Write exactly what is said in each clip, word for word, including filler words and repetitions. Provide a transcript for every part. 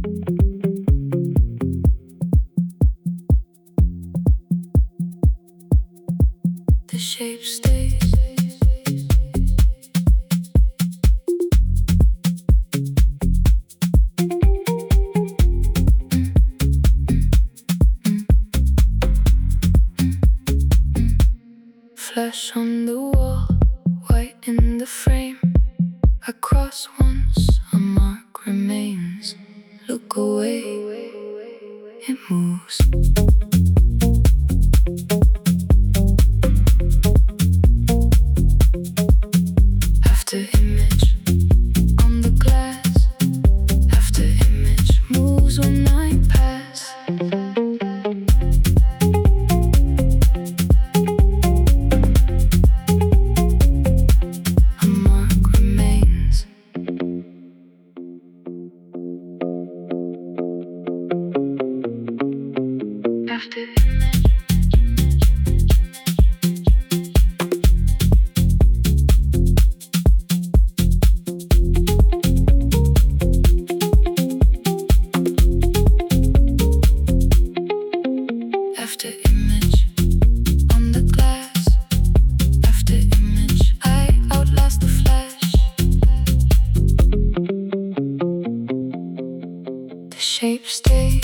The shape stays. Flash on the wall, white in the frame. I cross once, a mark remains. Look away, it moves. After image on the glass, after image moves when I pass. A mark remains. After image. After image on the glass, after image I outlast the flash. The shape stays.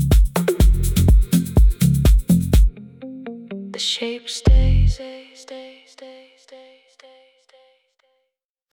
The shape stays, stays, stays.